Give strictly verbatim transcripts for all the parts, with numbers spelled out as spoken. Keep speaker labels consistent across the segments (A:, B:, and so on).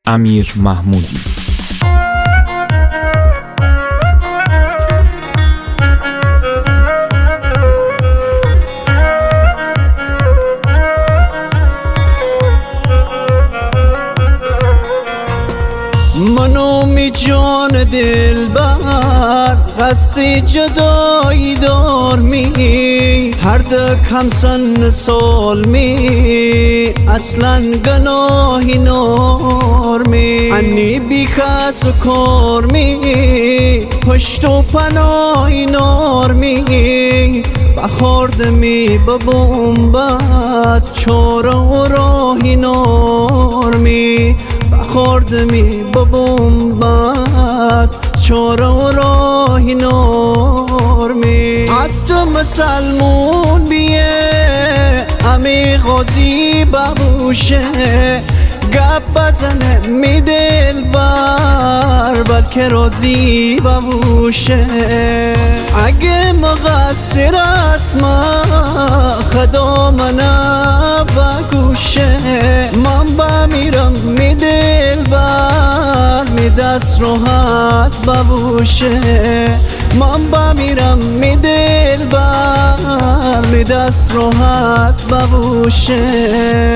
A: امیر محمودی.
B: منو می جان دلبر قصد جدایی دار می، هر دکم سن سال می اصلا گناهی نار می، انی بی کس و کار می پشت و پناهی نار می، بخورد می ببوم بس چاره و راهی نار می، خوردمی ببوم بس چاره و راهی نار می، حتی مسلمون بیه امی غازی ببوشه گپ بزنه می دل بر بلکه راضی ببوشه، اگه مقصر است ما خدا منه بگوشه، من بمیرم می دل بر می دست راحت ببوشه، من بمیرم می دل بر می دست راحت ببوشه.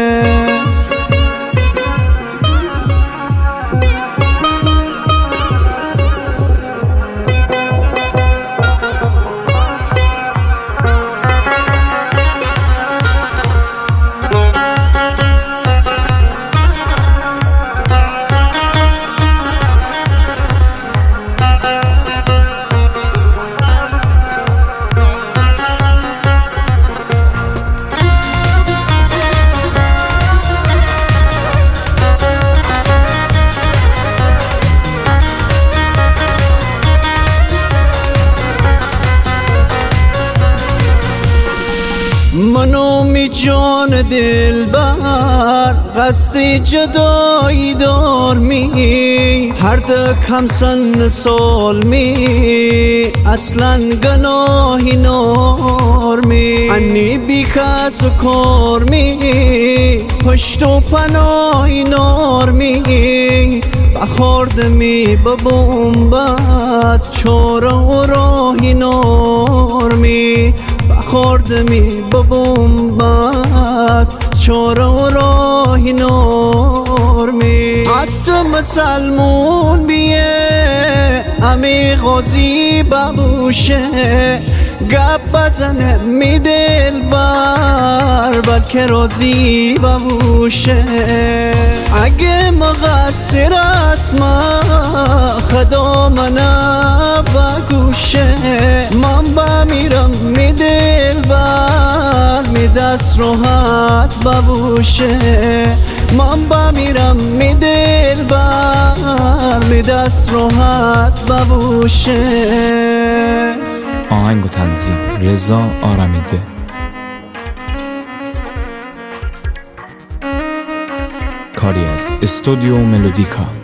B: منو می جان دلبر قصد جدایی دار می، هر دکم سن سال می اصلا گناهی نار می، انی بی کس و کار می پشت و پناهی نار می، بخورد می ببوم بس چاره و راهی نار می، بخوردمی ببوم بس چاره و راهی نار می، حتی مسلمون بیه امی غازی ببوشه گپ بزنه می دل بر بلکه راضی ببوشه، اگه مقصر است ما خدا منه بگوشه، من بمیرم می دل بر می دست راحت ببوشه، من بمیرم می دل بر می دست راحت ببوشه.
A: آهنگ و تنظیم رضا آرمیده. کاری از استودیو ملودیکا.